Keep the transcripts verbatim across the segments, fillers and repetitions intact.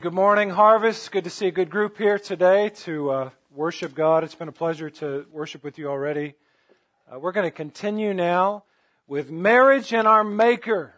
Good morning, Harvest. Good to see a good group here today to uh, worship God. It's been a pleasure to worship with you already. Uh, we're going to continue now with marriage and our Maker.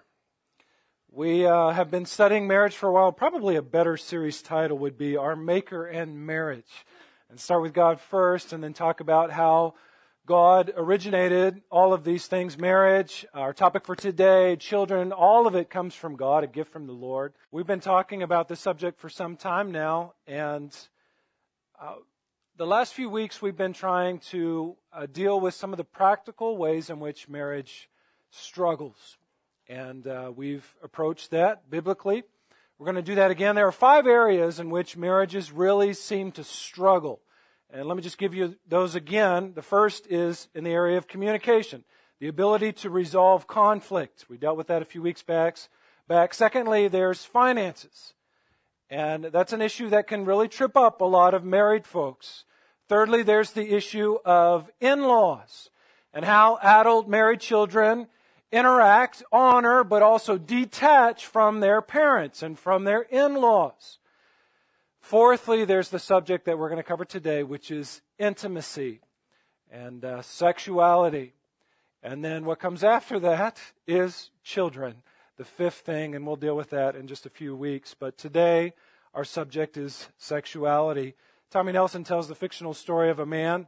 We uh, have been studying marriage for a while. Probably a better series title would be Our Maker and Marriage. And start with God first and then talk about how God originated all of these things, marriage, our topic for today, children, all of it comes from God, a gift from the Lord. We've been talking about this subject for some time now, and uh, the last few weeks we've been trying to uh, deal with some of the practical ways in which marriage struggles. And uh, we've approached that biblically. We're going to do that again. There are five areas in which marriages really seem to struggle. And let me just give you those again. The first is in the area of communication, the ability to resolve conflict. We dealt with that a few weeks back. Back. Secondly, there's finances. And that's an issue that can really trip up a lot of married folks. Thirdly, there's the issue of in-laws and how adult married children interact, honor, but also detach from their parents and from their in-laws. Fourthly, there's the subject that we're going to cover today, which is intimacy and uh, sexuality. And then what comes after that is children, the fifth thing, and we'll deal with that in just a few weeks. But today, our subject is sexuality. Tommy Nelson tells the fictional story of a man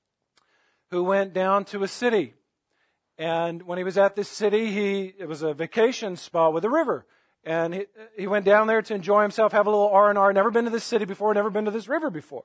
who went down to a city. And when he was at this city, he it was a vacation spot with a river. And he, he went down there to enjoy himself, have a little R and R. Never been to this city before, never been to this river before.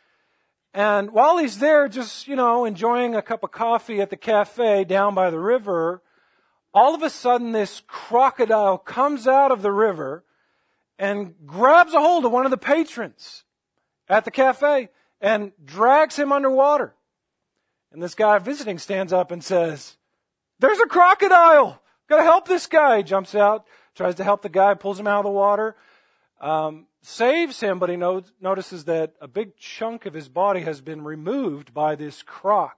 And while he's there, just, you know, enjoying a cup of coffee at the cafe down by the river, all of a sudden this crocodile comes out of the river and grabs a hold of one of the patrons at the cafe and drags him underwater. And this guy visiting stands up and says, "There's a crocodile! Gotta help this guy!" He jumps out, tries to help the guy, pulls him out of the water, um, saves him, but he no- notices that a big chunk of his body has been removed by this croc.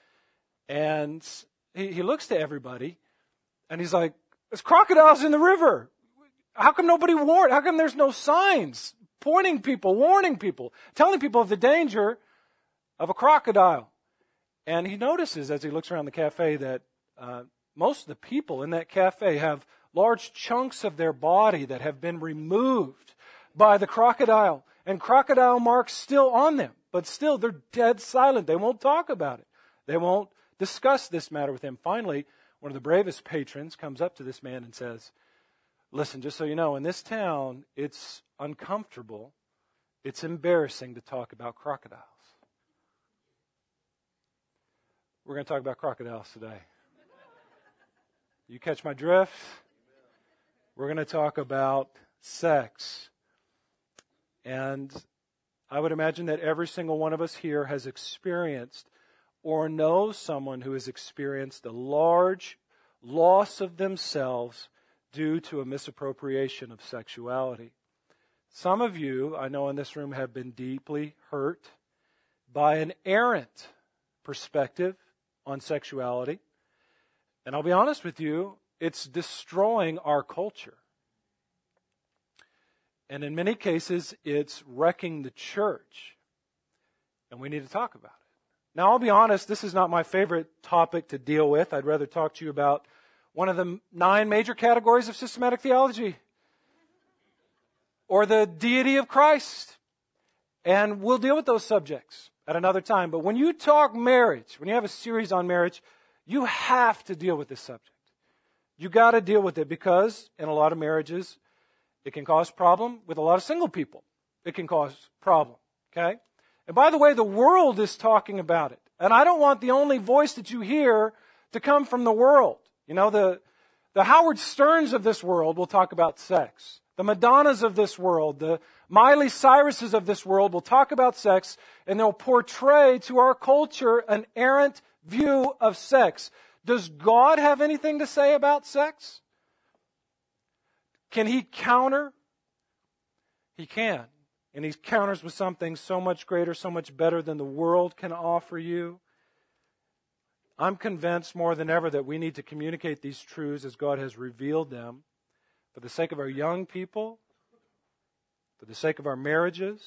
And he, he looks to everybody, and he's like, "There's crocodiles in the river. How come nobody warned? How come there's no signs pointing people, warning people, telling people of the danger of a crocodile?" And he notices as he looks around the cafe that uh, most of the people in that cafe have large chunks of their body that have been removed by the crocodile. And crocodile marks still on them. But still, they're dead silent. They won't talk about it. They won't discuss this matter with him. Finally, one of the bravest patrons comes up to this man and says, "Listen, just so you know, in this town, it's uncomfortable. It's embarrassing to talk about crocodiles." We're going to talk about crocodiles today. You catch my drift? We're going to talk about sex. And I would imagine that every single one of us here has experienced or knows someone who has experienced a large loss of themselves due to a misappropriation of sexuality. Some of you, I know in this room, have been deeply hurt by an errant perspective on sexuality. And I'll be honest with you, it's destroying our culture. And in many cases, it's wrecking the church. And we need to talk about it. Now, I'll be honest, this is not my favorite topic to deal with. I'd rather talk to you about one of the nine major categories of systematic theology, or the deity of Christ. And we'll deal with those subjects at another time. But when you talk marriage, when you have a series on marriage, you have to deal with this subject. You got to deal with it because in a lot of marriages, it can cause problem with a lot of single people. It can cause problem, okay? And by the way, the world is talking about it. And I don't want the only voice that you hear to come from the world. You know, the, the Howard Sterns of this world will talk about sex. The Madonnas of this world, the Miley Cyruses of this world will talk about sex, and they'll portray to our culture an errant view of sex. Does God have anything to say about sex? Can He counter? He can. And He counters with something so much greater, so much better than the world can offer you. I'm convinced more than ever that we need to communicate these truths as God has revealed them for the sake of our young people, for the sake of our marriages.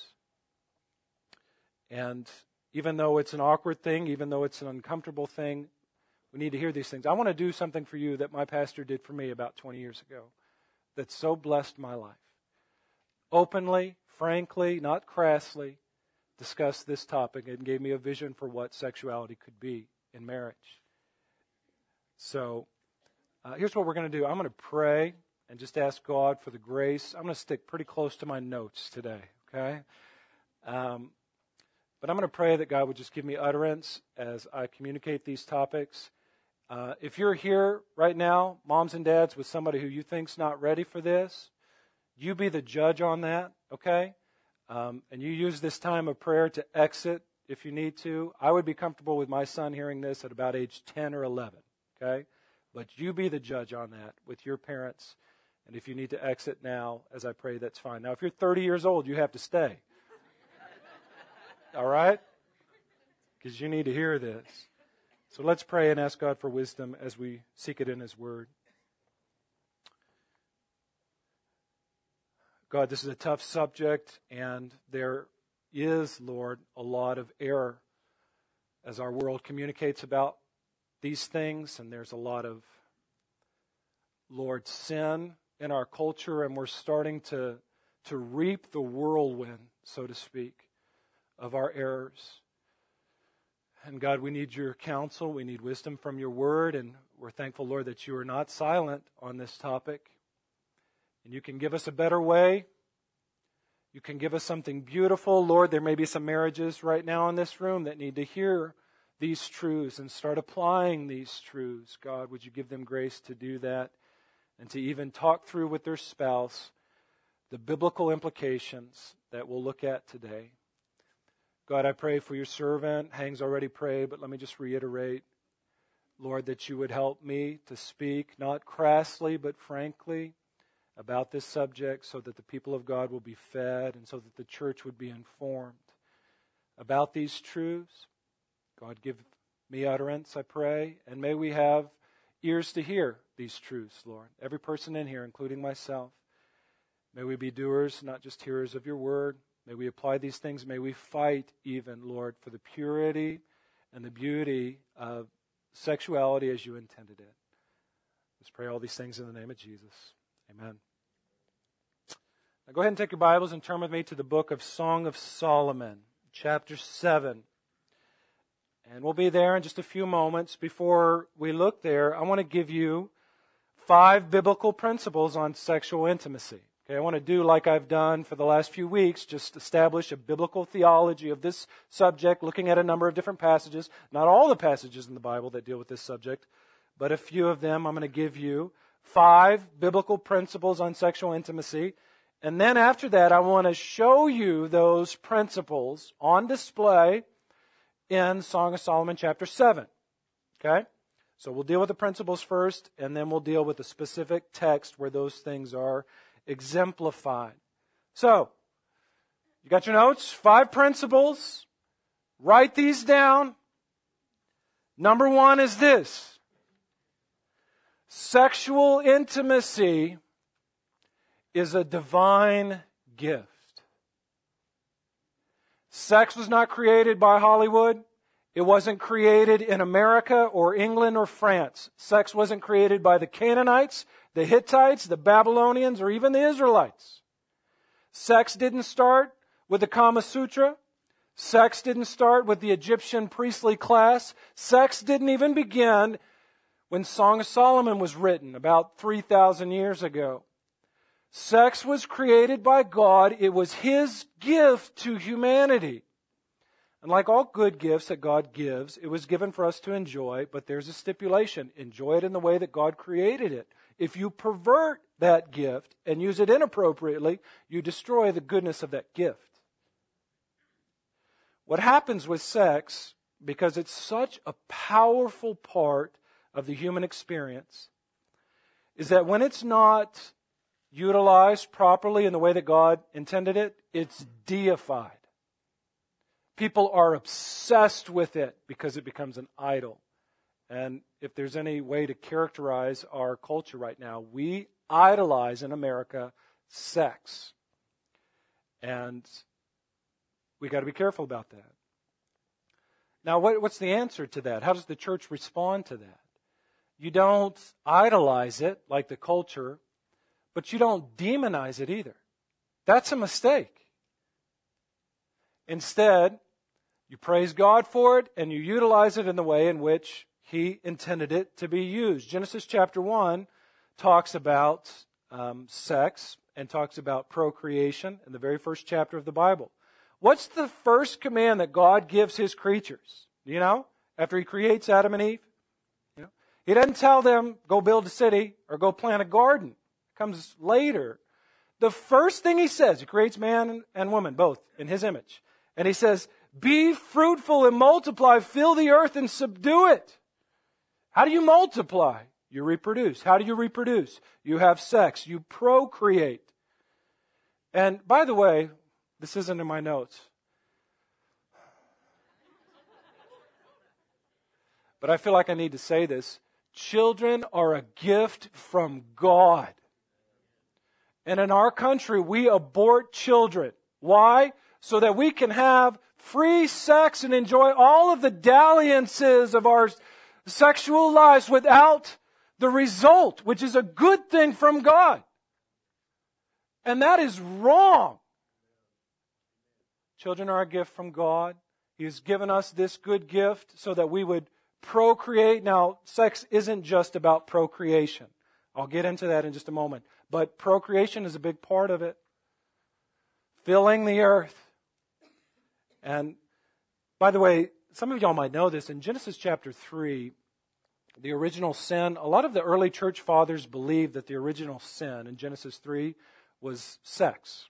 And even though it's an awkward thing, even though it's an uncomfortable thing, we need to hear these things. I want to do something for you that my pastor did for me about twenty years ago that so blessed my life. Openly, frankly, not crassly, discussed this topic and gave me a vision for what sexuality could be in marriage. So uh, here's what we're going to do. I'm going to pray and just ask God for the grace. I'm going to stick pretty close to my notes today, okay? Um, but I'm going to pray that God would just give me utterance as I communicate these topics. Uh, if you're here right now, moms and dads, with somebody who you think's not ready for this, you be the judge on that, okay? Um, and you use this time of prayer to exit if you need to. I would be comfortable with my son hearing this at about age ten or eleven, okay? But you be the judge on that with your parents. And if you need to exit now, as I pray, that's fine. Now, if you're thirty years old, you have to stay. All right? Because you need to hear this. So let's pray and ask God for wisdom as we seek it in His Word. God, this is a tough subject, and there is, Lord, a lot of error as our world communicates about these things, and there's a lot of, Lord, sin in our culture, and we're starting to, to reap the whirlwind, so to speak, of our errors. And God, we need your counsel, we need wisdom from your word, and we're thankful, Lord, that you are not silent on this topic. And you can give us a better way. You can give us something beautiful. Lord, there may be some marriages right now in this room that need to hear these truths and start applying these truths. God, would you give them grace to do that and to even talk through with their spouse the biblical implications that we'll look at today. God, I pray for your servant. Hang's already prayed, but let me just reiterate, Lord, that you would help me to speak, not crassly, but frankly, about this subject so that the people of God will be fed and so that the church would be informed about these truths. God, give me utterance, I pray, and may we have ears to hear these truths, Lord. Every person in here, including myself. May we be doers, not just hearers of your word. May we apply these things. May we fight even, Lord, for the purity and the beauty of sexuality as you intended it. Let's pray all these things in the name of Jesus. Amen. Now go ahead and take your Bibles and turn with me to the book of Song of Solomon, chapter seven. And we'll be there in just a few moments. Before we look there, I want to give you five biblical principles on sexual intimacy. Okay, I want to do like I've done for the last few weeks, just establish a biblical theology of this subject, looking at a number of different passages. Not all the passages in the Bible that deal with this subject, but a few of them. I'm going to give you five biblical principles on sexual intimacy. And then after that, I want to show you those principles on display in Song of Solomon chapter seven. Okay? So we'll deal with the principles first, and then we'll deal with the specific text where those things are exemplified. So, you got your notes? Five principles. Write these down. Number one is this. Sexual intimacy is a divine gift. Sex was not created by Hollywood. It wasn't created in America or England or France. Sex wasn't created by the Canaanites, the Hittites, the Babylonians, or even the Israelites. Sex didn't start with the Kama Sutra. Sex didn't start with the Egyptian priestly class. Sex didn't even begin when Song of Solomon was written about three thousand years ago. Sex was created by God. It was His gift to humanity. And like all good gifts that God gives, it was given for us to enjoy, but there's a stipulation. Enjoy it in the way that God created it. If you pervert that gift and use it inappropriately, you destroy the goodness of that gift. What happens with sex, because it's such a powerful part of the human experience, is that when it's not utilized properly in the way that God intended it, it's deified. People are obsessed with it because it becomes an idol. And if there's any way to characterize our culture right now, we idolize in America sex. And we got to be careful about that. Now, what, what's the answer to that? How does the church respond to that? You don't idolize it like the culture, but you don't demonize it either. That's a mistake. Instead, you praise God for it and you utilize it in the way in which He intended it to be used. Genesis chapter one talks about um, sex and talks about procreation in the very first chapter of the Bible. What's the first command that God gives His creatures? You know, after He creates Adam and Eve? You know, He doesn't tell them, go build a city or go plant a garden. It comes later. The first thing He says, He creates man and woman, both in His image. And He says, be fruitful and multiply, fill the earth and subdue it. How do you multiply? You reproduce. How do you reproduce? You have sex. You procreate. And by the way, this isn't in my notes. But I feel like I need to say this. Children are a gift from God. And in our country, we abort children. Why? So that we can have free sex and enjoy all of the dalliances of our sexual lives without the result, which is a good thing from God. And that is wrong. Children are a gift from God. He has given us this good gift so that we would procreate. Now, sex isn't just about procreation. I'll get into that in just a moment. But procreation is a big part of it. Filling the earth. And by the way, some of y'all might know this. In Genesis chapter three, the original sin, a lot of the early church fathers believed that the original sin in Genesis three was sex.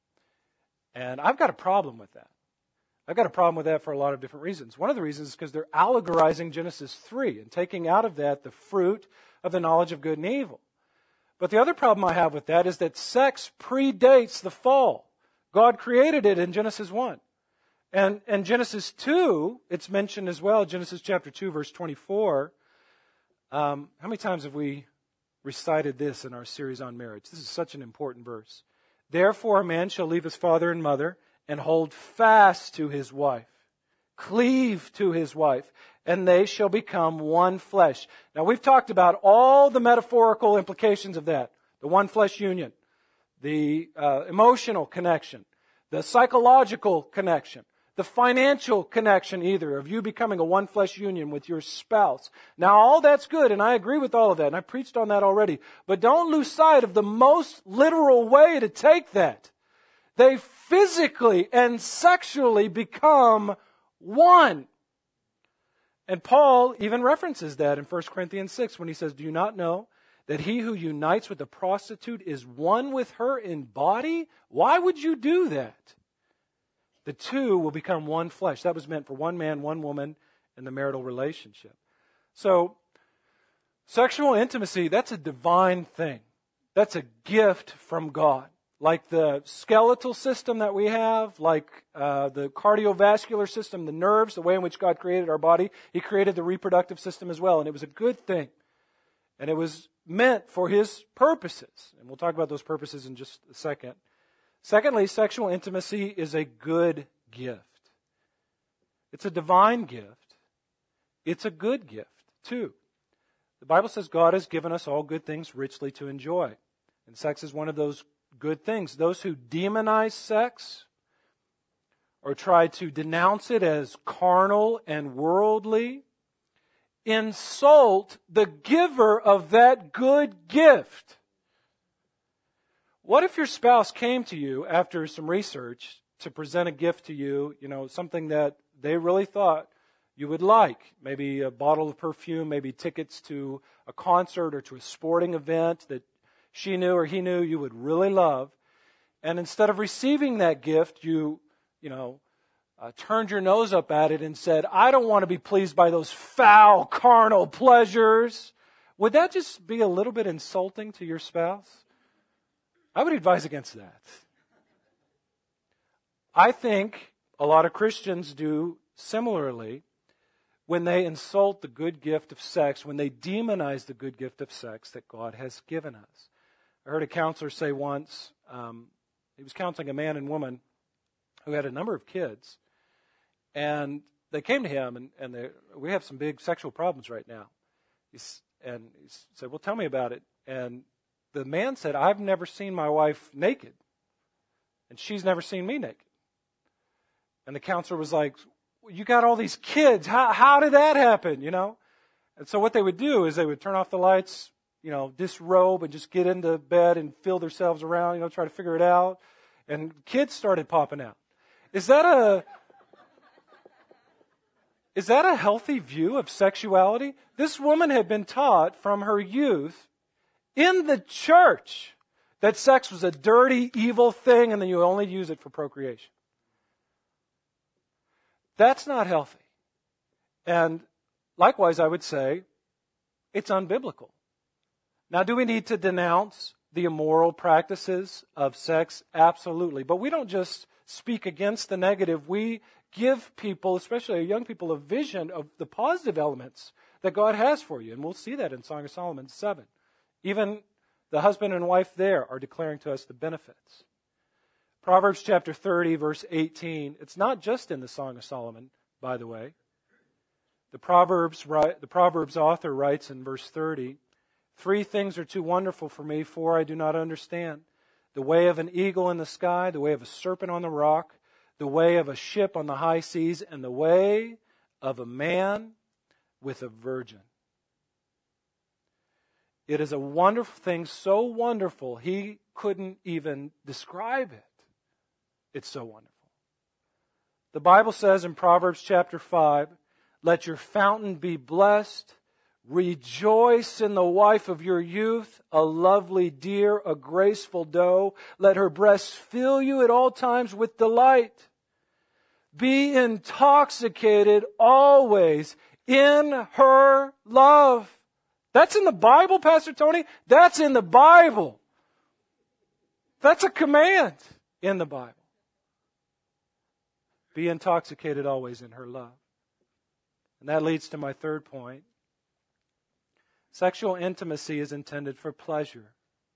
And I've got a problem with that. I've got a problem with that for a lot of different reasons. One of the reasons is because they're allegorizing Genesis three and taking out of that the fruit of the knowledge of good and evil. But the other problem I have with that is that sex predates the fall. God created it in Genesis one. And in Genesis two, it's mentioned as well, Genesis chapter two, verse twenty-four. Um, how many times have we recited this in our series on marriage? This is such an important verse. Therefore a man shall leave his father and mother and hold fast to his wife, cleave to his wife, and they shall become one flesh. Now we've talked about all the metaphorical implications of that. The one flesh union, the uh, emotional connection, the psychological connection, the financial connection either of you becoming a one flesh union with your spouse. Now all that's good and I agree with all of that and I preached on that already. But don't lose sight of the most literal way to take that. They physically and sexually become one. And Paul even references that in First Corinthians six when he says, do you not know that he who unites with a prostitute is one with her in body? Why would you do that? The two will become one flesh. That was meant for one man, one woman in the marital relationship. So, sexual intimacy, that's a divine thing. That's a gift from God. Like the skeletal system that we have, like uh, the cardiovascular system, the nerves, the way in which God created our body, He created the reproductive system as well. And it was a good thing. And it was meant for His purposes. And we'll talk about those purposes in just a second. Secondly, sexual intimacy is a good gift. It's a divine gift. It's a good gift, too. The Bible says God has given us all good things richly to enjoy. And sex is one of those good things. Those who demonize sex or try to denounce it as carnal and worldly insult the giver of that good gift. What if your spouse came to you after some research to present a gift to you, you know, something that they really thought you would like? Maybe a bottle of perfume, maybe tickets to a concert or to a sporting event that she knew or he knew you would really love. And instead of receiving that gift, you, you know, uh, turned your nose up at it and said, I don't want to be pleased by those foul carnal pleasures. Would that just be a little bit insulting to your spouse? I would advise against that. I think a lot of Christians do similarly when they insult the good gift of sex, when they demonize the good gift of sex that God has given us. I heard a counselor say once, um, He was counseling a man and woman who had a number of kids. And they came to him, and, and they, we have some big sexual problems right now. He's, and he said, well, tell me about it. And the man said, I've never seen my wife naked, and she's never seen me naked. And the counselor was like, you got all these kids. How, how did that happen, you know? And so what they would do is they would turn off the lights, you know, disrobe and just get into bed and feel themselves around, you know, try to figure it out. And kids started popping out. Is that a... Is that a healthy view of sexuality? This woman had been taught from her youth in the church that sex was a dirty, evil thing and then you only use it for procreation. That's not healthy. And likewise, I would say it's unbiblical. Now, do we need to denounce the immoral practices of sex? Absolutely. But we don't just speak against the negative. We give people, especially young people, a vision of the positive elements that God has for you. And we'll see that in Song of Solomon seven. Even the husband and wife there are declaring to us the benefits. Proverbs chapter thirty, verse eighteen. It's not just in the Song of Solomon, by the way. The Proverbs, the Proverbs author writes in verse thirty, three things are too wonderful for me, four I do not understand. The way of an eagle in the sky, the way of a serpent on the rock, the way of a ship on the high seas, and the way of a man with a virgin. It is a wonderful thing, so wonderful he couldn't even describe it. It's so wonderful. The Bible says in Proverbs chapter five, let your fountain be blessed. Rejoice in the wife of your youth, a lovely deer, a graceful doe. Let her breasts fill you at all times with delight. Be intoxicated always in her love. That's in the Bible, Pastor Tony. That's in the Bible. That's a command in the Bible. Be intoxicated always in her love. And that leads to my third point. Sexual intimacy is intended for pleasure.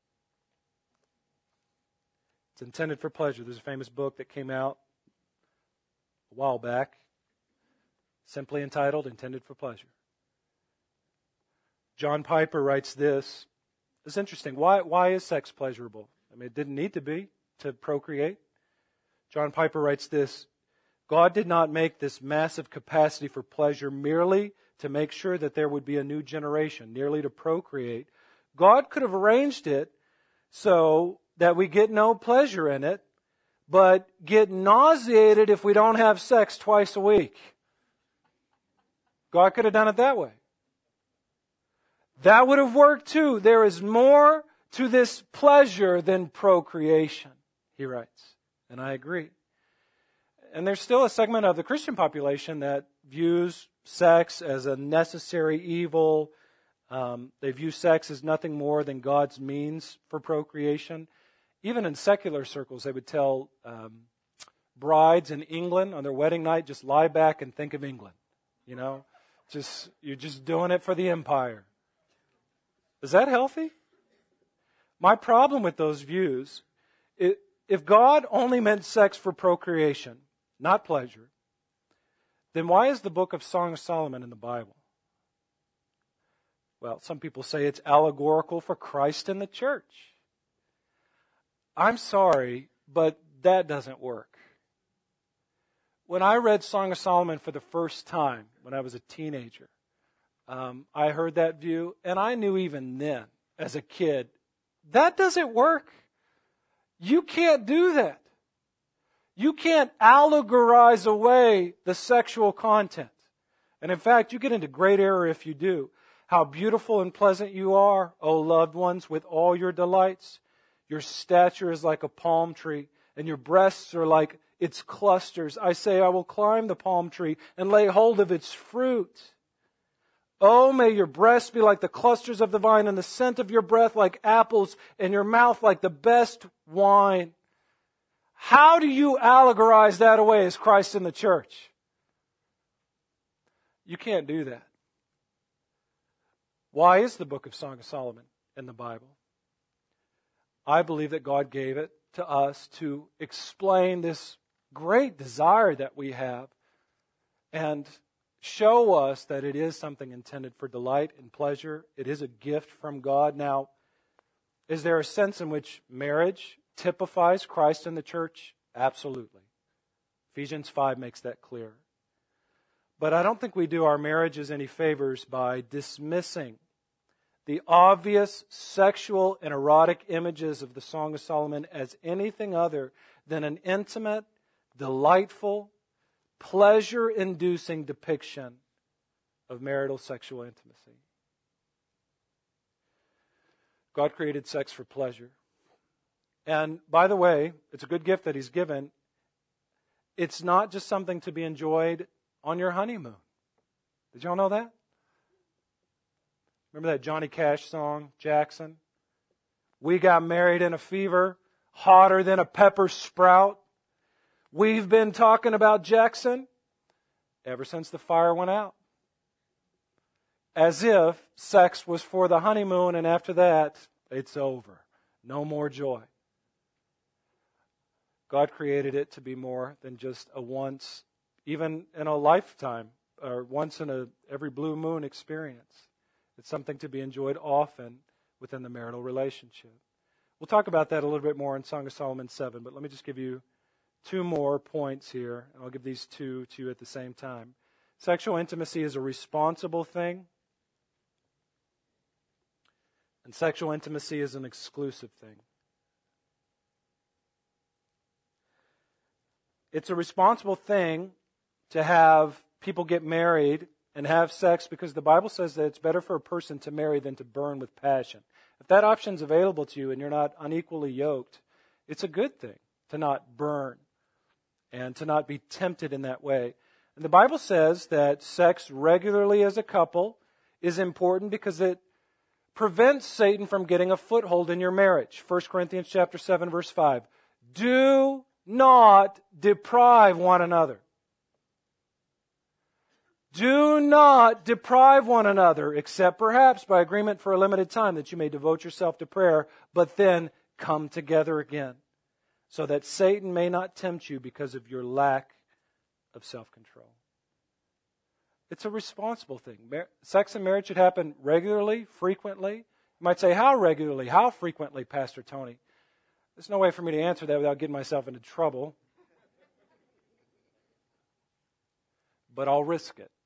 It's intended for pleasure. There's a famous book that came out a while back, simply entitled Intended for Pleasure. John Piper writes this. It's interesting. Why, why is sex pleasurable? I mean, it didn't need to be to procreate. John Piper writes this. God did not make this massive capacity for pleasure merely to make sure that there would be a new generation, merely to procreate. God could have arranged it so that we get no pleasure in it, but get nauseated if we don't have sex twice a week. God could have done it that way. That would have worked too. There is more to this pleasure than procreation, he writes. And I agree. And there's still a segment of the Christian population that views sex as a necessary evil. Um, they view sex as nothing more than God's means for procreation. Even in secular circles, they would tell um, brides in England on their wedding night, just lie back and think of England. You know, just you're just doing it for the empire. Is that healthy? My problem with those views, it, if God only meant sex for procreation, not pleasure, then why is the book of Song of Solomon in the Bible? Well, some people say it's allegorical for Christ and the church. I'm sorry, but that doesn't work. When I read Song of Solomon for the first time, when I was a teenager, um, I heard that view, and I knew even then, as a kid, that doesn't work. You can't do that. You can't allegorize away the sexual content. And in fact, you get into great error if you do. How beautiful and pleasant you are, O loved ones, with all your delights. Your stature is like a palm tree, and your breasts are like its clusters. I say, I will climb the palm tree and lay hold of its fruit. Oh, may your breasts be like the clusters of the vine, and the scent of your breath like apples, and your mouth like the best wine. How do you allegorize that away as Christ in the church? You can't do that. Why is the book of Song of Solomon in the Bible? I believe that God gave it to us to explain this great desire that we have and show us that it is something intended for delight and pleasure. It is a gift from God. Now, is there a sense in which marriage typifies Christ and the church? Absolutely. Ephesians five makes that clear. But I don't think we do our marriages any favors by dismissing the obvious sexual and erotic images of the Song of Solomon as anything other than an intimate, delightful, pleasure-inducing depiction of marital sexual intimacy. God created sex for pleasure. And by the way, it's a good gift that He's given. It's not just something to be enjoyed on your honeymoon. Did y'all know that? Remember that Johnny Cash song, Jackson? We got married in a fever, hotter than a pepper sprout. We've been talking about Jackson ever since the fire went out. As if sex was for the honeymoon and after that, it's over. No more joy. God created it to be more than just a once, even in a lifetime, or once in a every blue moon experience. It's something to be enjoyed often within the marital relationship. We'll talk about that a little bit more in Song of Solomon seven, but let me just give you two more points here, and I'll give these two to you at the same time. Sexual intimacy is a responsible thing, and sexual intimacy is an exclusive thing. It's a responsible thing to have people get married and have sex because the Bible says that it's better for a person to marry than to burn with passion. If that option's available to you and you're not unequally yoked, it's a good thing to not burn and to not be tempted in that way. And the Bible says that sex regularly as a couple is important because it prevents Satan from getting a foothold in your marriage. First Corinthians chapter seven, verse five. Do not deprive one another. Do not deprive one another, except perhaps by agreement for a limited time, that you may devote yourself to prayer, but then come together again, so that Satan may not tempt you because of your lack of self-control. It's a responsible thing. Mar- Sex and marriage should happen regularly, frequently. You might say, how regularly, how frequently, Pastor Tony? There's no way for me to answer that without getting myself into trouble. But I'll risk it.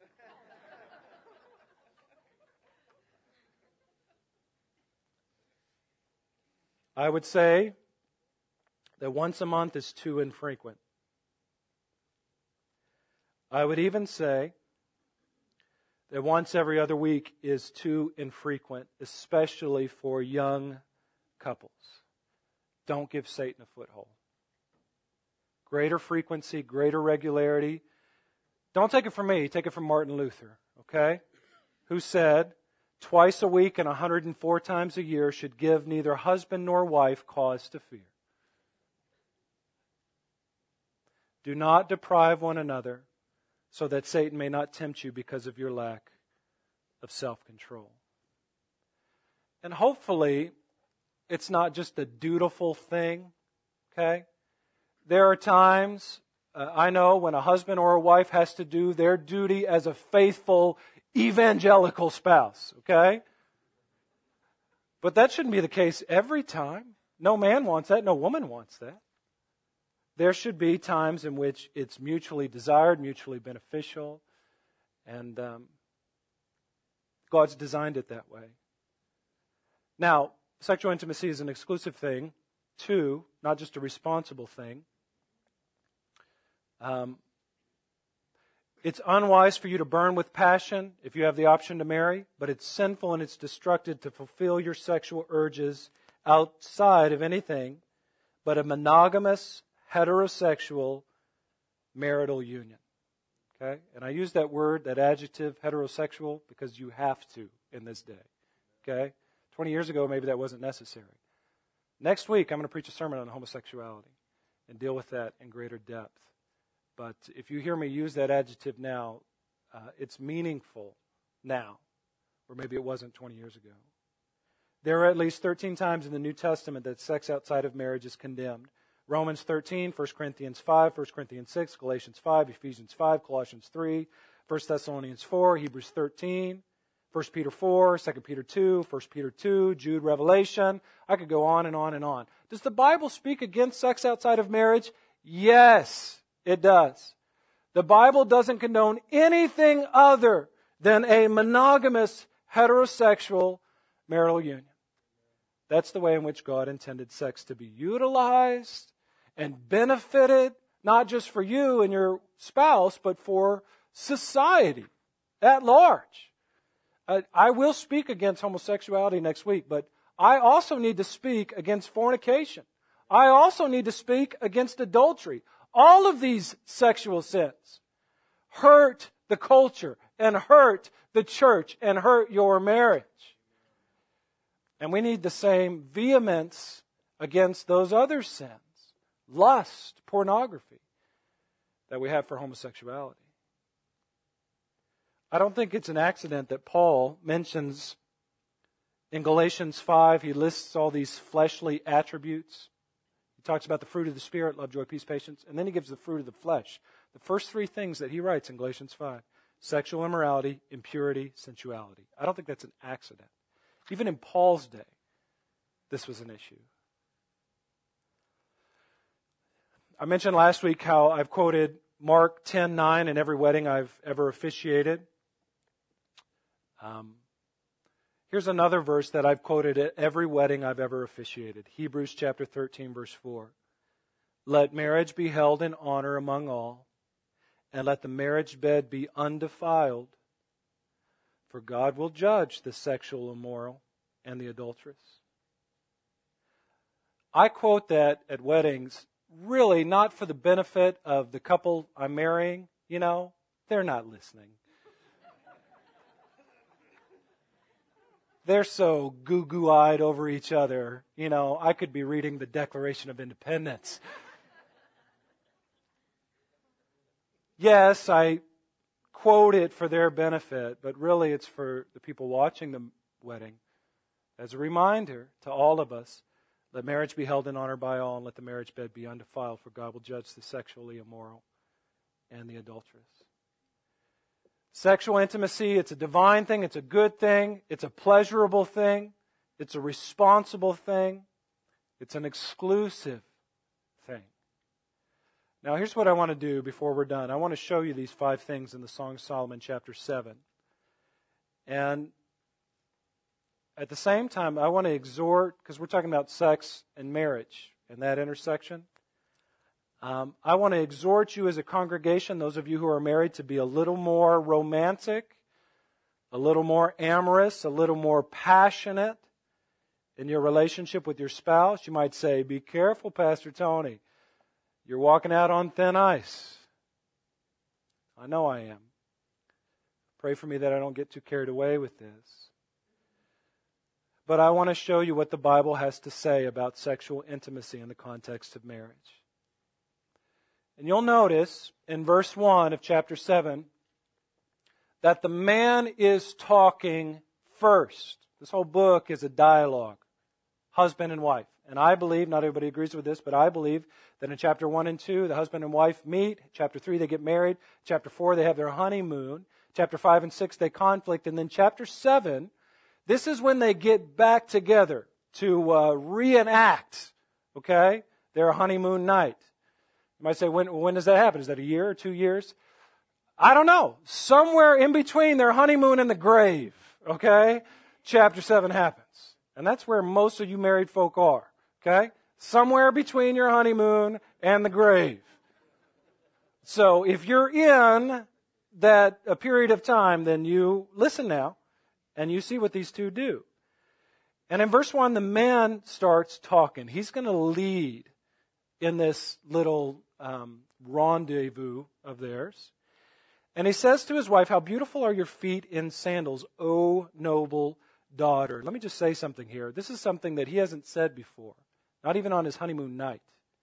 I would say that once a month is too infrequent. I would even say that once every other week is too infrequent, especially for young couples. Don't give Satan a foothold. Greater frequency, greater regularity. Don't take it from me, take it from Martin Luther, okay? Who said, twice a week and one hundred four times a year should give neither husband nor wife cause to fear. Do not deprive one another so that Satan may not tempt you because of your lack of self-control. And hopefully, it's not just a dutiful thing, okay? There are times, uh, I know, when a husband or a wife has to do their duty as a faithful evangelical spouse, okay? But that shouldn't be the case every time. No man wants that. No woman wants that. There should be times in which it's mutually desired, mutually beneficial, and um, God's designed it that way. Now, sexual intimacy is an exclusive thing, too, not just a responsible thing. Um, it's unwise for you to burn with passion if you have the option to marry, but it's sinful and it's destructive to fulfill your sexual urges outside of anything but a monogamous, heterosexual marital union. Okay? And I use that word, that adjective, heterosexual, because you have to in this day. Okay? twenty years ago, maybe that wasn't necessary. Next week, I'm going to preach a sermon on homosexuality and deal with that in greater depth. But if you hear me use that adjective now, uh, it's meaningful now, or maybe it wasn't twenty years ago. There are at least thirteen times in the New Testament that sex outside of marriage is condemned. Romans thirteen, First Corinthians five, First Corinthians six, Galatians five, Ephesians five, Colossians three, First Thessalonians four, Hebrews thirteen, First Peter four, Second Peter two, First Peter two, Jude, Revelation. I could go on and on and on. Does the Bible speak against sex outside of marriage? Yes, it does. The Bible doesn't condone anything other than a monogamous, heterosexual marital union. That's the way in which God intended sex to be utilized and benefited, not just for you and your spouse, but for society at large. I will speak against homosexuality next week, but I also need to speak against fornication. I also need to speak against adultery. All of these sexual sins hurt the culture and hurt the church and hurt your marriage. And we need the same vehemence against those other sins, lust, pornography, that we have for homosexuality. I don't think it's an accident that Paul mentions in Galatians five, he lists all these fleshly attributes. He talks about the fruit of the Spirit, love, joy, peace, patience, and then he gives the fruit of the flesh. The first three things that he writes in Galatians five, sexual immorality, impurity, sensuality. I don't think that's an accident. Even in Paul's day, this was an issue. I mentioned last week how I've quoted Mark ten nine in every wedding I've ever officiated. Um, here's another verse that I've quoted at every wedding I've ever officiated. Hebrews chapter thirteen, verse four. Let marriage be held in honor among all, and let the marriage bed be undefiled, for God will judge the sexual immoral and the adulteress. I quote that at weddings really not for the benefit of the couple I'm marrying. You know, they're not listening. They're so goo-goo-eyed over each other. You know, I could be reading the Declaration of Independence. Yes, I quote it for their benefit, but really it's for the people watching the wedding. As a reminder to all of us, let marriage be held in honor by all, and let the marriage bed be undefiled, for God will judge the sexually immoral and the adulteress. Sexual intimacy, it's a divine thing, it's a good thing, it's a pleasurable thing, it's a responsible thing, it's an exclusive thing. Now here's what I want to do before we're done. I want to show you these five things in the Song of Solomon chapter seven. And at the same time, I want to exhort, because we're talking about sex and marriage and that intersection. Um, I want to exhort you as a congregation, those of you who are married, to be a little more romantic, a little more amorous, a little more passionate in your relationship with your spouse. You might say, be careful, Pastor Tony. You're walking out on thin ice. I know I am. Pray for me that I don't get too carried away with this. But I want to show you what the Bible has to say about sexual intimacy in the context of marriage. And you'll notice in verse one of chapter seven that the man is talking first. This whole book is a dialogue, husband and wife. And I believe, not everybody agrees with this, but I believe that in chapter one and two, the husband and wife meet. Chapter three, they get married. Chapter four, they have their honeymoon. Chapter five and six, they conflict. And then chapter seven, this is when they get back together to uh, reenact, okay, their honeymoon night. You might say, when, when does that happen? Is that a year or two years? I don't know. Somewhere in between their honeymoon and the grave, okay, chapter seven happens. And that's where most of you married folk are, okay? Somewhere between your honeymoon and the grave. So if you're in that a period of time, then you listen now and you see what these two do. And in verse one, the man starts talking. He's going to lead in this little um, rendezvous of theirs. And he says to his wife, how beautiful are your feet in sandals, O noble daughter. Let me just say something here. This is something that he hasn't said before, not even on his honeymoon night.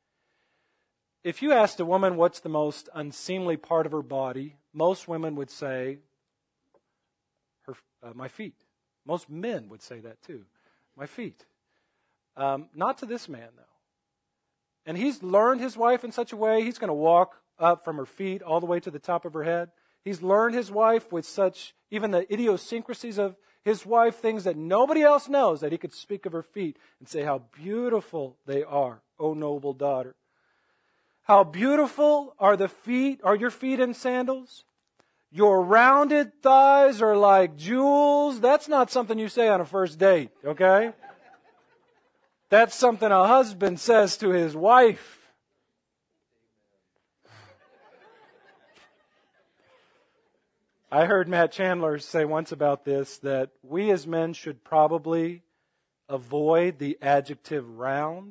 If you asked a woman what's the most unseemly part of her body, most women would say, her, uh, my feet. Most men would say that too. my feet. Um, not to this man, though. And he's learned his wife in such a way, he's going to walk up from her feet all the way to the top of her head. He's learned his wife with such, even the idiosyncrasies of his wife, things that nobody else knows, that he could speak of her feet and say how beautiful they are, O noble daughter. How beautiful are the feet, are your feet in sandals? Your rounded thighs are like jewels. That's not something you say on a first date, okay? That's something a husband says to his wife. I heard Matt Chandler say once about this that we as men should probably avoid the adjective round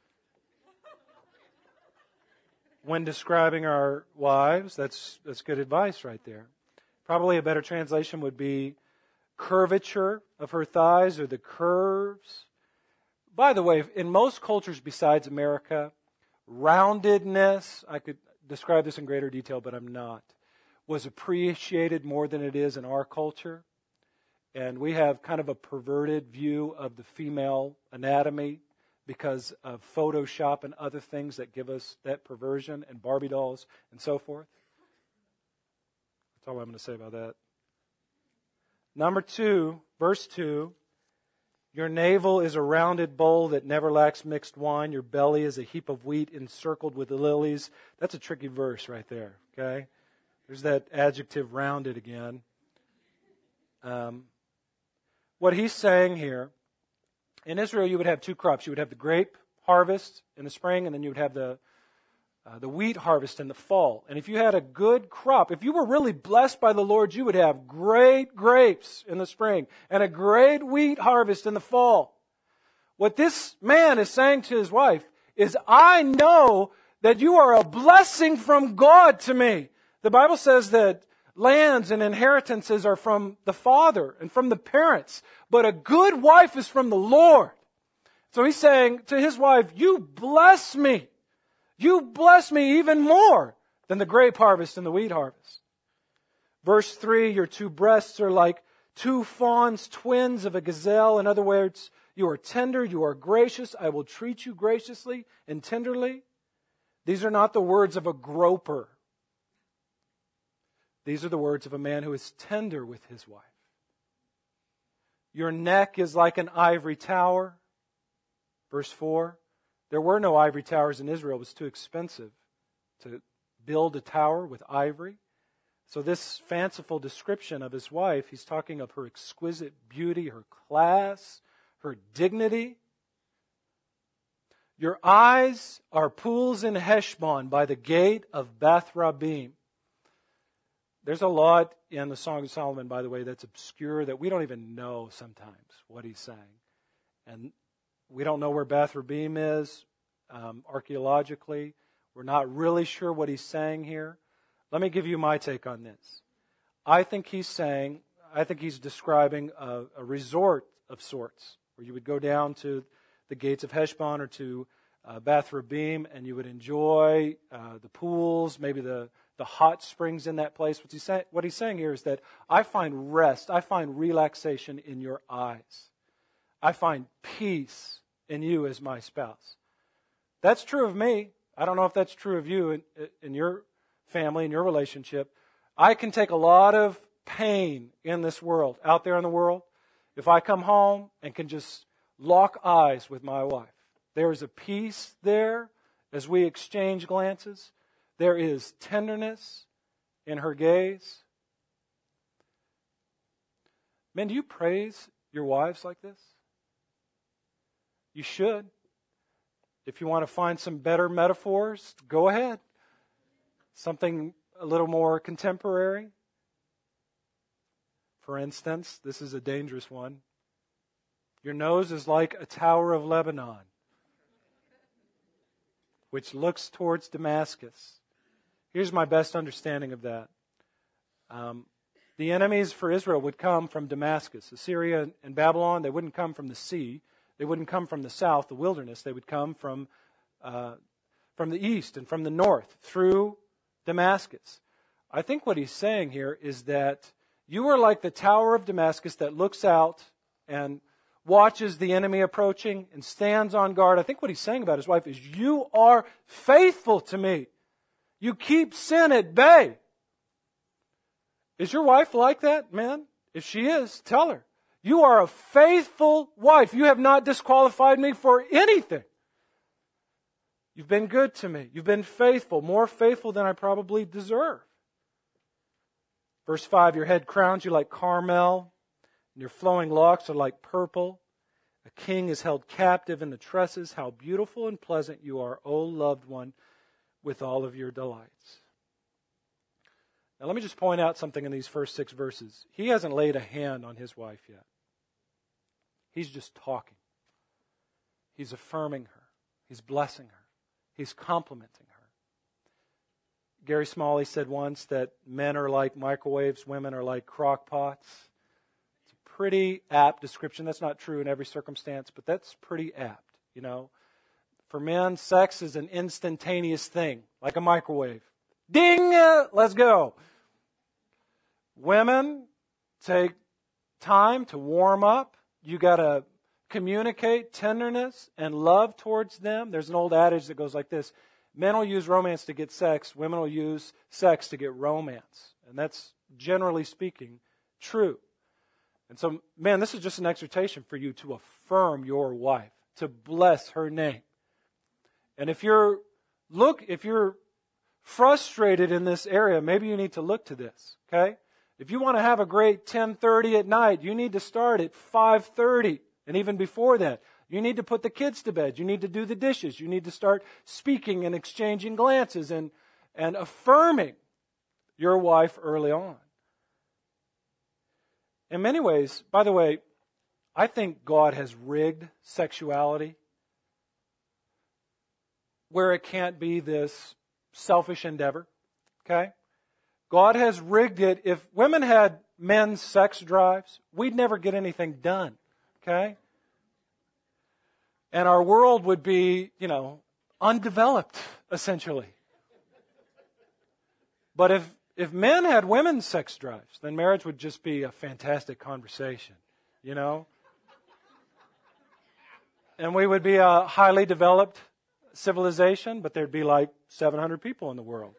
when describing our wives. That's that's good advice right there. Probably a better translation would be curvature of her thighs or the curves. By the way, in most cultures besides America, roundedness, I could describe this in greater detail, but I'm not, was appreciated more than it is in our culture. And we have kind of a perverted view of the female anatomy because of Photoshop and other things that give us that perversion, and Barbie dolls and so forth. That's all I'm going to say about that. Number two, verse two. Your navel is a rounded bowl that never lacks mixed wine. Your belly is a heap of wheat encircled with the lilies. That's a tricky verse right there, okay? There's that adjective rounded again. Um, what he's saying here, in Israel you would have two crops. You would have the grape harvest in the spring, and then you would have the uh, the wheat harvest in the fall. And if you had a good crop, if you were really blessed by the Lord, you would have great grapes in the spring and a great wheat harvest in the fall. What this man is saying to his wife is, I know that you are a blessing from God to me. The Bible says that lands and inheritances are from the father and from the parents, but a good wife is from the Lord. So he's saying to his wife, you bless me. You bless me even more than the grape harvest and the wheat harvest. Verse three, your two breasts are like two fawns, twins of a gazelle. In other words, you are tender, you are gracious. I will treat you graciously and tenderly. These are not the words of a groper. These are the words of a man who is tender with his wife. Your neck is like an ivory tower. Verse four. There were no ivory towers in Israel. It was too expensive to build a tower with ivory. So this fanciful description of his wife, he's talking of her exquisite beauty, her class, her dignity. Your eyes are pools in Heshbon by the gate of Beth Rabbim. There's a lot in the Song of Solomon, by the way, that's obscure, that we don't even know sometimes what he's saying. And we don't know where Beth Rabbim is um, archaeologically. We're not really sure what he's saying here. Let me give you my take on this. I think he's saying, I think he's describing a, a resort of sorts, where you would go down to the gates of Heshbon or to uh, Beth Rabbim, and you would enjoy uh, the pools, maybe the, the hot springs in that place. What he's, say, what he's saying here is that I find rest, I find relaxation in your eyes. I find peace in you as my spouse. That's true of me. I don't know if that's true of you in, in your family, in your relationship. I can take a lot of pain in this world, out there in the world, if I come home and can just lock eyes with my wife. There is a peace there as we exchange glances. There is tenderness in her gaze. Men, do you praise your wives like this? You should. If you want to find some better metaphors, go ahead. Something a little more contemporary. For instance, this is a dangerous one. Your nose is like a tower of Lebanon, which looks towards Damascus. Here's my best understanding of that. Um, the enemies for Israel would come from Damascus. Assyria and Babylon, they wouldn't come from the sea. They wouldn't come from the south, the wilderness. They would come from uh, from the east and from the north through Damascus. I think what he's saying here is that you are like the tower of Damascus that looks out and watches the enemy approaching and stands on guard. I think what he's saying about his wife is, you are faithful to me. You keep sin at bay. Is your wife like that, man? If she is, tell her. You are a faithful wife. You have not disqualified me for anything. You've been good to me. You've been faithful, more faithful than I probably deserve. Verse five, your head crowns you like Carmel, and your flowing locks are like purple. A king is held captive in the tresses. How beautiful and pleasant you are, O loved one, with all of your delights. Now let me just point out something in these first six verses. He hasn't laid a hand on his wife yet. He's just talking. He's affirming her. He's blessing her. He's complimenting her. Gary Smalley said once that men are like microwaves, women are like crock pots. It's a pretty apt description. That's not true in every circumstance, but that's pretty apt, you know. For men, sex is an instantaneous thing, like a microwave. Ding! Uh, let's go. Women take time to warm up. You got to communicate tenderness and love towards them. There's an old adage that goes like this. Men will use romance to get sex. Women will use sex to get romance. And that's, generally speaking, true. And so, man, this is just an exhortation for you to affirm your wife, to bless her name. And if you're look, if you're frustrated in this area, maybe you need to look to this, okay? If you want to have a great ten thirty at night, you need to start at five thirty. And even before that, you need to put the kids to bed. You need to do the dishes. You need to start speaking and exchanging glances and, and affirming your wife early on. In many ways, by the way, I think God has rigged sexuality where it can't be this selfish endeavor, okay? God has rigged it. If women had men's sex drives, we'd never get anything done, okay? And our world would be, you know, undeveloped, essentially. But if, if men had women's sex drives, then marriage would just be a fantastic conversation, you know? And we would be a highly developed civilization, but there'd be like seven hundred people in the world.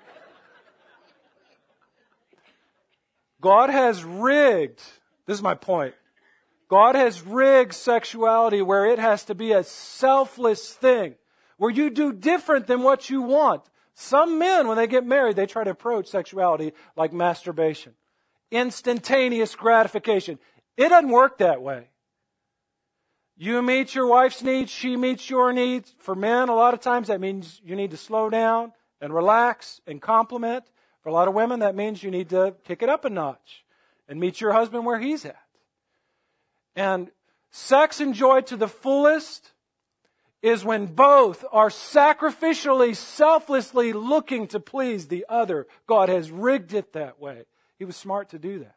God has rigged, this is my point, God has rigged sexuality where it has to be a selfless thing, where you do different than what you want. Some men, when they get married, they try to approach sexuality like masturbation. Instantaneous gratification. It doesn't work that way. You meet your wife's needs, she meets your needs. For men, a lot of times that means you need to slow down and relax and compliment. For a lot of women, that means you need to kick it up a notch and meet your husband where he's at. And sex enjoyed to the fullest is when both are sacrificially, selflessly looking to please the other. God has rigged it that way. He was smart to do that.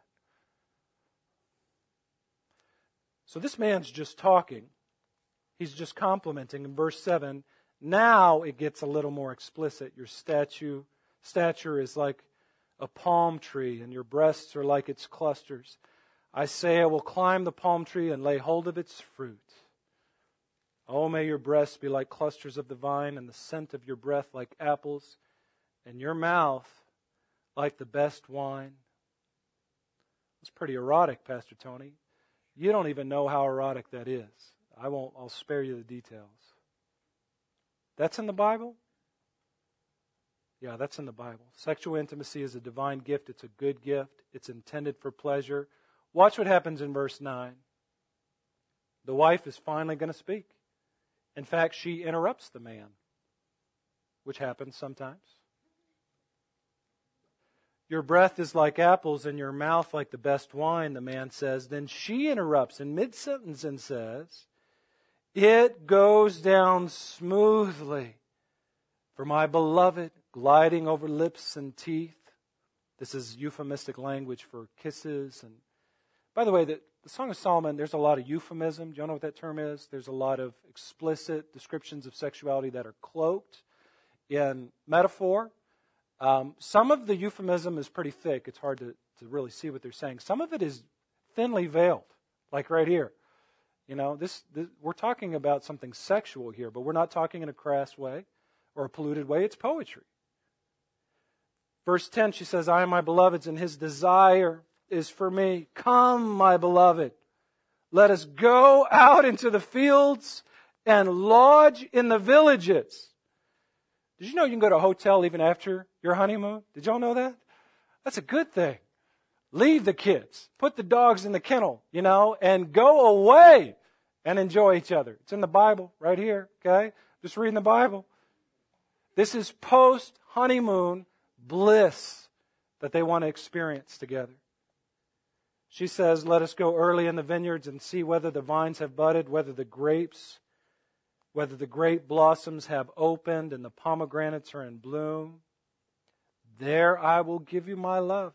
So this man's just talking. He's just complimenting. In verse seven, now it gets a little more explicit. Your statue, stature is like a palm tree, and your breasts are like its clusters. I say I will climb the palm tree and lay hold of its fruit. Oh, may your breasts be like clusters of the vine, and the scent of your breath like apples, and your mouth like the best wine. It's pretty erotic, Pastor Tony. You don't even know how erotic that is. I won't, I'll spare you the details. That's in the Bible? Yeah, that's in the Bible. Sexual intimacy is a divine gift. It's a good gift. It's intended for pleasure. Watch what happens in verse nine. The wife is finally going to speak. In fact, she interrupts the man, which happens sometimes. Your breath is like apples and your mouth like the best wine, the man says. Then she interrupts in mid-sentence and says, it goes down smoothly for my beloved, gliding over lips and teeth. This is euphemistic language for kisses. And by the way, the, the Song of Solomon, there's a lot of euphemism. Do you know what that term is? There's a lot of explicit descriptions of sexuality that are cloaked in metaphor. Um, some of the euphemism is pretty thick. It's hard to, to really see what they're saying. Some of it is thinly veiled, like right here. You know, this, this we're talking about something sexual here, but we're not talking in a crass way or a polluted way. It's poetry. Verse ten, she says, I am my beloved's, and his desire is for me. Come, my beloved, let us go out into the fields and lodge in the villages. Did you know you can go to a hotel even after your honeymoon? Did y'all know that? That's a good thing. Leave the kids, put the dogs in the kennel, you know, and go away and enjoy each other. It's in the Bible right here, okay? Just reading the Bible. This is post-honeymoon bliss that they want to experience together. She says, let us go early in the vineyards and see whether the vines have budded, whether the grapes, whether the grape blossoms have opened and the pomegranates are in bloom. There I will give you my love.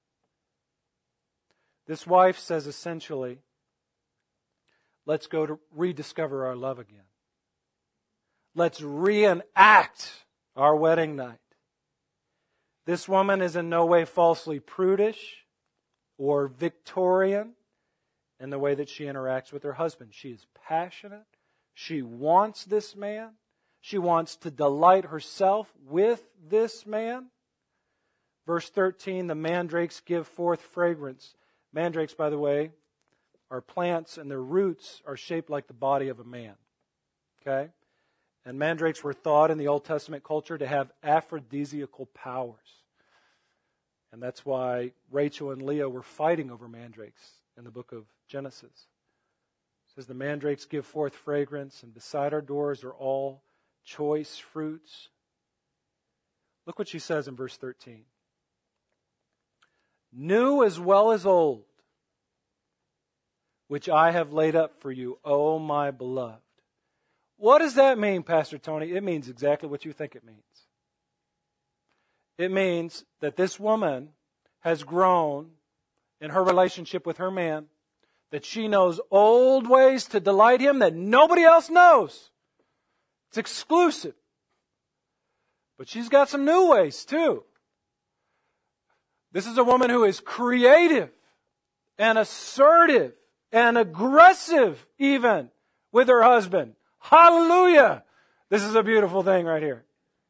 This wife says essentially, let's go to rediscover our love again. Let's reenact our wedding night. This woman is in no way falsely prudish or Victorian in the way that she interacts with her husband. She is passionate. She wants this man. She wants to delight herself with this man. Verse thirteen, the mandrakes give forth fragrance. Mandrakes, by the way, are plants, and their roots are shaped like the body of a man. Okay? And mandrakes were thought in the Old Testament culture to have aphrodisiacal powers. And that's why Rachel and Leah were fighting over mandrakes in the book of Genesis. It says the mandrakes give forth fragrance, and beside our doors are all choice fruits. Look what she says in verse thirteen. New as well as old, which I have laid up for you, O my beloved. What does that mean, Pastor Tony? It means exactly what you think it means. It means that this woman has grown in her relationship with her man, that she knows old ways to delight him that nobody else knows. It's exclusive. But she's got some new ways too. This is a woman who is creative and assertive and aggressive even with her husband. Hallelujah! This is a beautiful thing right here.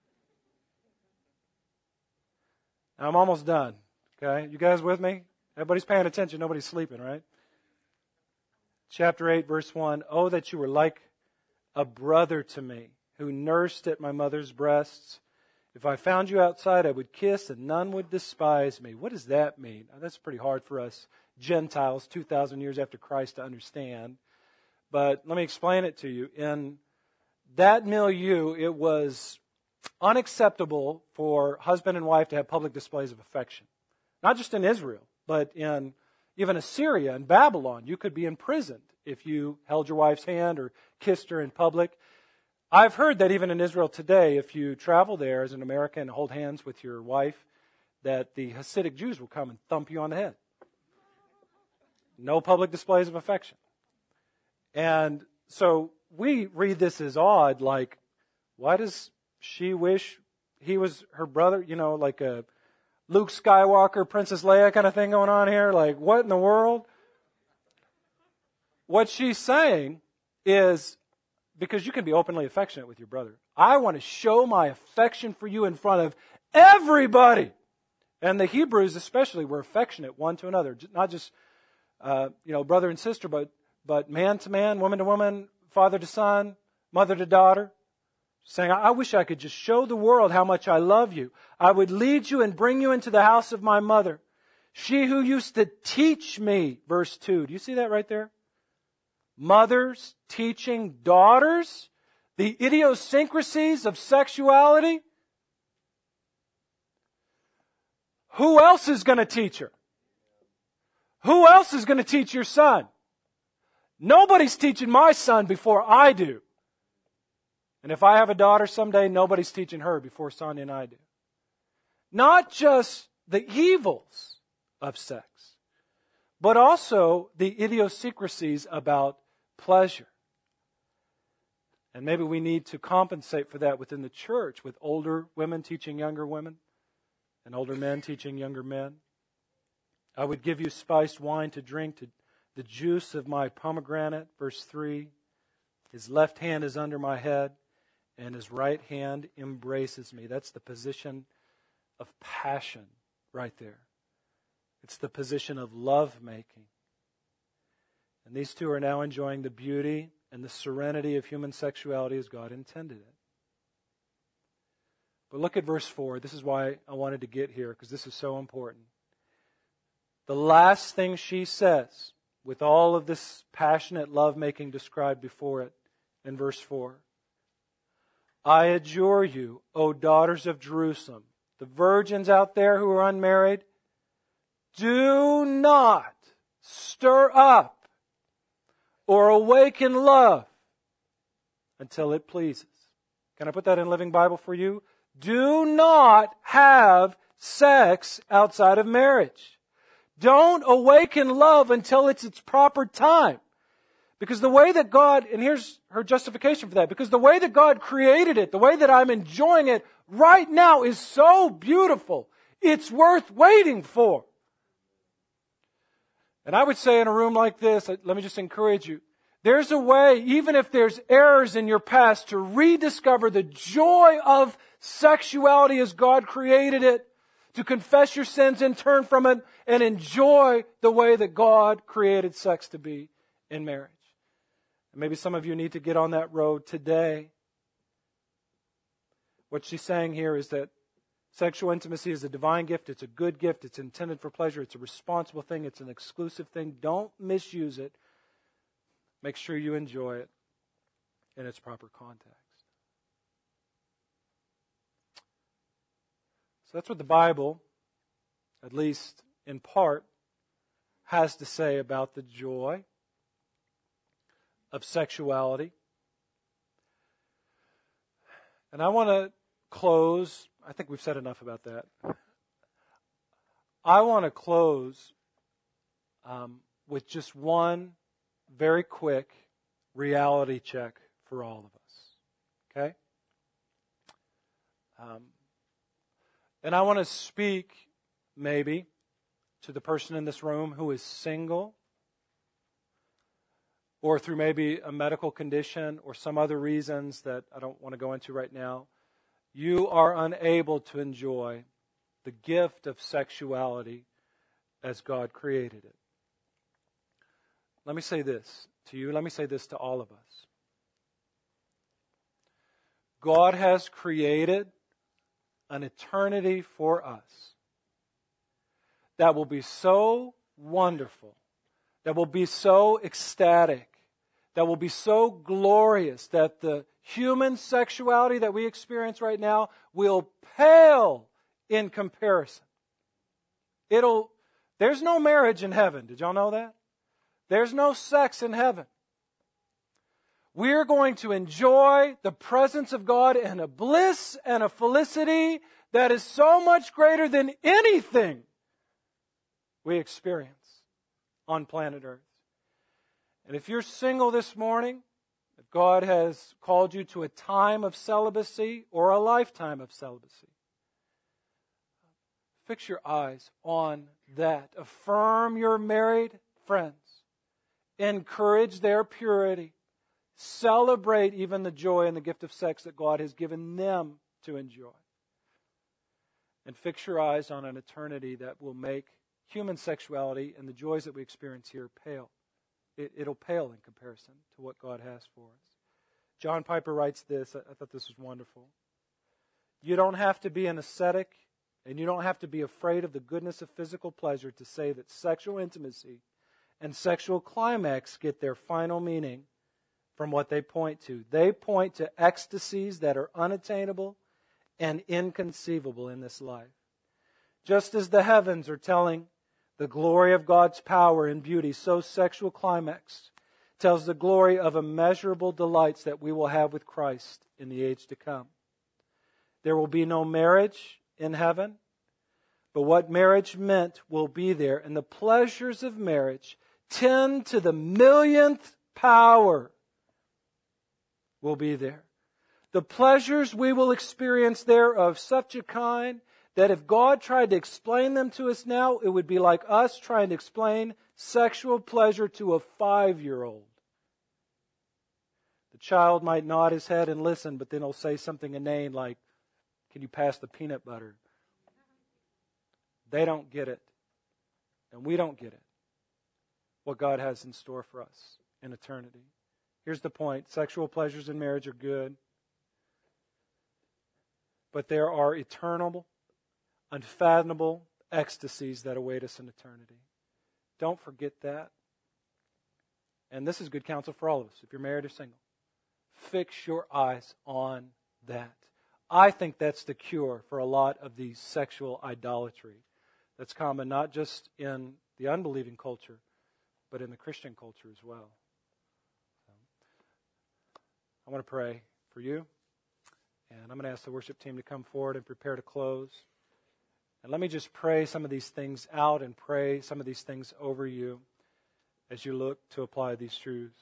Now, I'm almost done. Okay, you guys with me? Everybody's paying attention. Nobody's sleeping, right? Chapter eight, verse one. Oh, that you were like a brother to me, who nursed at my mother's breasts. If I found you outside, I would kiss, and none would despise me. What does that mean? That's pretty hard for us Gentiles two thousand years after Christ to understand. But let me explain it to you. In that milieu, it was unacceptable for husband and wife to have public displays of affection. Not just in Israel, but in even Assyria and Babylon. You could be imprisoned if you held your wife's hand or kissed her in public. I've heard that even in Israel today, if you travel there as an American and hold hands with your wife, that the Hasidic Jews will come and thump you on the head. No public displays of affection. And so we read this as odd, like, why does she wish he was her brother? You know, like a Luke Skywalker, Princess Leia kind of thing going on here. Like, what in the world? What she's saying is, because you can be openly affectionate with your brother. I want to show my affection for you in front of everybody. And the Hebrews especially were affectionate one to another. Not just, uh, you know, brother and sister, but, but man to man, woman to woman, father to son, mother to daughter. Saying, I wish I could just show the world how much I love you. I would lead you and bring you into the house of my mother. She who used to teach me, verse two. Do you see that right there? Mothers teaching daughters the idiosyncrasies of sexuality. Who else is going to teach her? Who else is going to teach your son? Nobody's teaching my son before I do. And if I have a daughter someday, nobody's teaching her before Sonia and I do. Not just the evils of sex, but also the idiosyncrasies about pleasure. And maybe we need to compensate for that within the church with older women teaching younger women and older men teaching younger men. I would give you spiced wine to drink to the juice of my pomegranate. Verse three, his left hand is under my head, and his right hand embraces me. That's the position of passion right there. It's the position of love-making. And these two are now enjoying the beauty and the serenity of human sexuality as God intended it. But look at verse four. This is why I wanted to get here, because this is so important. The last thing she says, with all of this passionate love-making described before it, in verse four. I adjure you, O daughters of Jerusalem, the virgins out there who are unmarried, do not stir up or awaken love until it pleases. Can I put that in Living Bible for you? Do not have sex outside of marriage. Don't awaken love until it's its proper time. Because the way that God, and here's her justification for that, because the way that God created it, the way that I'm enjoying it right now is so beautiful. It's worth waiting for. And I would say in a room like this, let me just encourage you, there's a way, even if there's errors in your past, to rediscover the joy of sexuality as God created it, to confess your sins and turn from it, and enjoy the way that God created sex to be in marriage. And maybe some of you need to get on that road today. What she's saying here is that sexual intimacy is a divine gift. It's a good gift. It's intended for pleasure. It's a responsible thing. It's an exclusive thing. Don't misuse it. Make sure you enjoy it in its proper context. So that's what the Bible, at least in part, has to say about the joy of sexuality. And I want to close, I think we've said enough about that. I want to close um, with just one very quick reality check for all of us. Okay? Um, and I want to speak, maybe, to the person in this room who is single, or through maybe a medical condition or some other reasons that I don't want to go into right now. You are unable to enjoy the gift of sexuality as God created it. Let me say this to you. Let me say this to all of us. God has created an eternity for us that will be so wonderful, that will be so ecstatic, that will be so glorious that the human sexuality that we experience right now will pale in comparison. It'll, there's no marriage in heaven. Did y'all know that? There's no sex in heaven. We're going to enjoy the presence of God in a bliss and a felicity that is so much greater than anything we experience on planet Earth. And if you're single this morning, if God has called you to a time of celibacy or a lifetime of celibacy, fix your eyes on that. Affirm your married friends. Encourage their purity. Celebrate even the joy and the gift of sex that God has given them to enjoy. And fix your eyes on an eternity that will make human sexuality and the joys that we experience here pale. It, it'll pale in comparison to what God has for us. John Piper writes this. I, I thought this was wonderful. You don't have to be an ascetic, and you don't have to be afraid of the goodness of physical pleasure to say that sexual intimacy and sexual climax get their final meaning from what they point to. They point to ecstasies that are unattainable and inconceivable in this life. Just as the heavens are telling the glory of God's power and beauty, so sexual climax tells the glory of immeasurable delights that we will have with Christ in the age to come. There will be no marriage in heaven, but what marriage meant will be there, and the pleasures of marriage, ten to the millionth power, will be there. The pleasures we will experience there of such a kind that if God tried to explain them to us now, it would be like us trying to explain sexual pleasure to a five-year-old. The child might nod his head and listen, but then he'll say something inane like, "Can you pass the peanut butter?" They don't get it. And we don't get it. What God has in store for us in eternity. Here's the point. Sexual pleasures in marriage are good. But there are eternal, unfathomable ecstasies that await us in eternity. Don't forget that. And this is good counsel for all of us, if you're married or single. Fix your eyes on that. I think that's the cure for a lot of the sexual idolatry that's common not just in the unbelieving culture, but in the Christian culture as well. I want to pray for you. And I'm going to ask the worship team to come forward and prepare to close. And let me just pray some of these things out and pray some of these things over you as you look to apply these truths.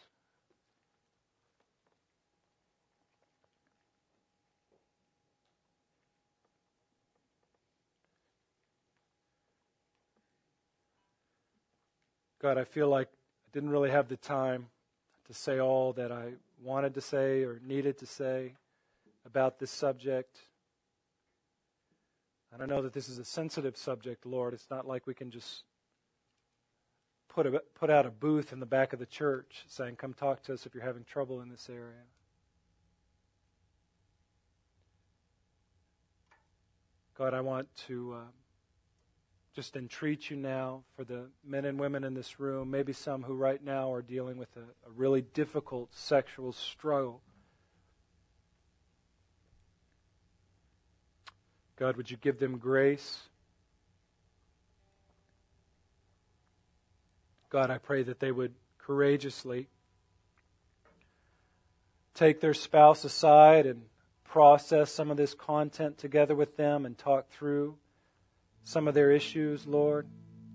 God, I feel like I didn't really have the time to say all that I wanted to say or needed to say about this subject. And I know that this is a sensitive subject, Lord. It's not like we can just put a, put out a booth in the back of the church saying, "Come talk to us if you're having trouble in this area." God, I want to uh, just entreat you now for the men and women in this room, maybe some who right now are dealing with a, a really difficult sexual struggle. God, would you give them grace? God, I pray that they would courageously take their spouse aside and process some of this content together with them and talk through some of their issues, Lord.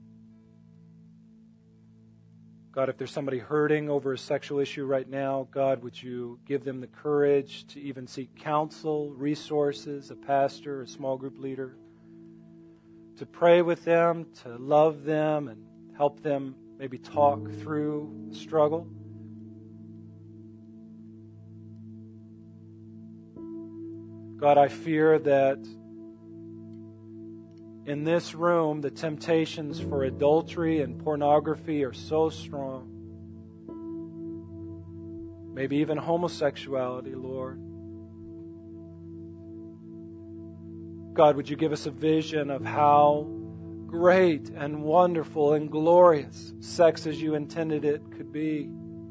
God, if there's somebody hurting over a sexual issue right now, God, would you give them the courage to even seek counsel, resources, a pastor, a small group leader, to pray with them, to love them, and help them maybe talk through the struggle. God, I fear that in this room, the temptations for adultery and pornography are so strong. Maybe even homosexuality, Lord. God, would you give us a vision of how great and wonderful and glorious sex as you intended it could be?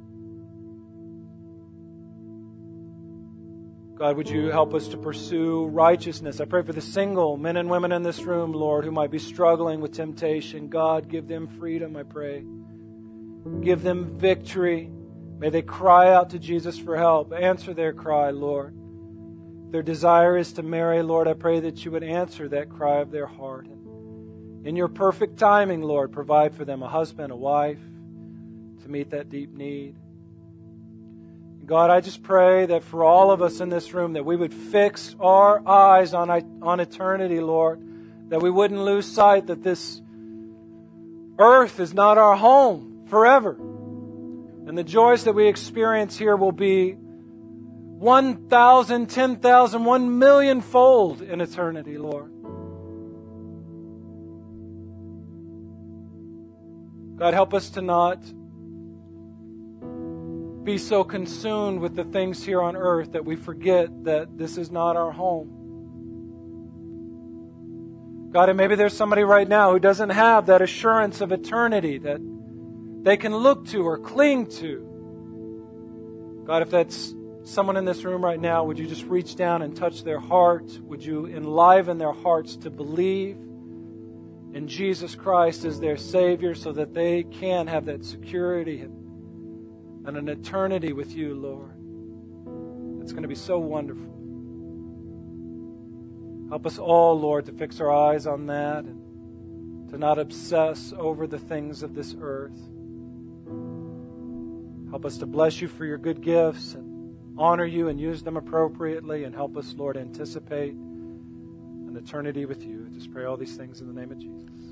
God, would you help us to pursue righteousness? I pray for the single men and women in this room, Lord, who might be struggling with temptation. God, give them freedom, I pray. Give them victory. May they cry out to Jesus for help. Answer their cry, Lord. If their desire is to marry, Lord, I pray that you would answer that cry of their heart. And in your perfect timing, Lord, provide for them a husband, a wife, to meet that deep need. God, I just pray that for all of us in this room, that we would fix our eyes on, on eternity, Lord. That we wouldn't lose sight that this earth is not our home forever. And the joys that we experience here will be one thousand, ten thousand, one million fold in eternity, Lord. God, help us to not be so consumed with the things here on earth that we forget that this is not our home. God, and maybe there's somebody right now who doesn't have that assurance of eternity that they can look to or cling to. God, if that's someone in this room right now, would you just reach down and touch their heart? Would you enliven their hearts to believe in Jesus Christ as their Savior so that they can have that security and and an eternity with you, Lord. It's going to be so wonderful. Help us all, Lord, to fix our eyes on that and to not obsess over the things of this earth. Help us to bless you for your good gifts and honor you and use them appropriately, and help us, Lord, anticipate an eternity with you. I just pray all these things in the name of Jesus.